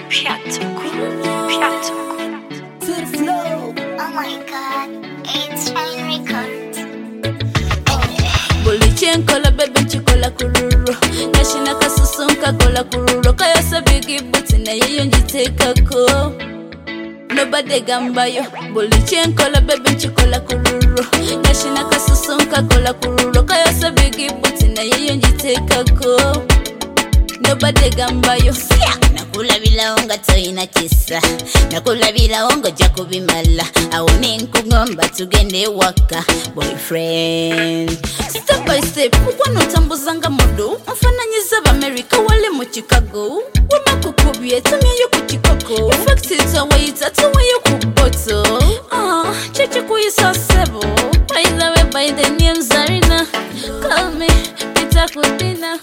Piatoko. Piatoko. To the flow. Oh my god, it's Shine Records. Bulichen kola bebe chikola kururo Yashina kasusunka kola kururo Kaya sabigi buti na yeyo njiteka ko Nobody gambayo Bulichen kola bebe chikola kururo Yashina kasusunka kola kururo Kaya sabigi buti na yeyo njiteka ko Nobody gambayo Nakula bila onga toina kisa Nakula bila onga jakubimala Awone nkungomba tugende waka Boyfriend Step by step, ukwano tambuzanga modo Mfananyiza b'Amerika wale mu Chicago Wema kukubye, tumye yo ku Kikoko Effect itawayita, tuwe yo ku boto Cheche kuyisa sebo By the way, by the name Zarina Call me, Pita Kudina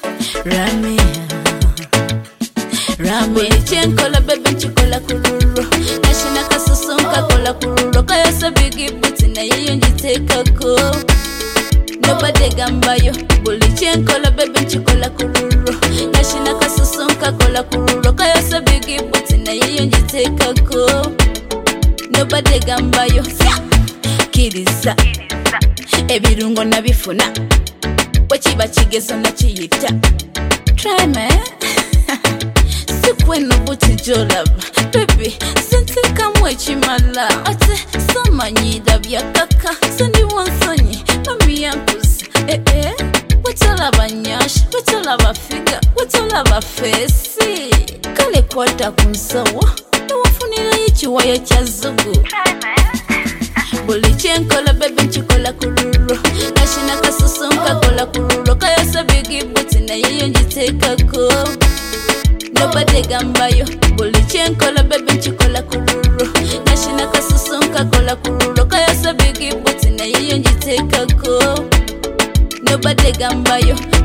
Rami Chenkola bebe chikola kururo Nashina kasusunka kola kururo Kaya sabigi buti na yeyo njiteka ko Nobody gambayo Bulichen kola bebe chikola kururo Nashina kasusunka kola kururo Kaya sabigi buti na yeyo njiteka ko Nobody gambayo Kiriza Ebirungo nabifuna Wachiba chigezo na chiyita Try me Sikweno buti jolab Baby, sinti kamwe chimala Ate, samanyida bya kaka Sandi wansonyi, mami yankuzi Watola banyash, watola bafiga Watola bafesi Kale kwata kunsawa Nawafunila yichiwaya cha zugu Bulichen kola bebe nchikola kururo Nashina kasusunka kola kururo Kaya sabigi buti na yeyo njiteka ko Nobody gambayo Bulichen kola bebe nchikola kururo Nashina kasusunka kola kururo Kaya sabigi buti na yeyo njiteka ko Nobody gambayo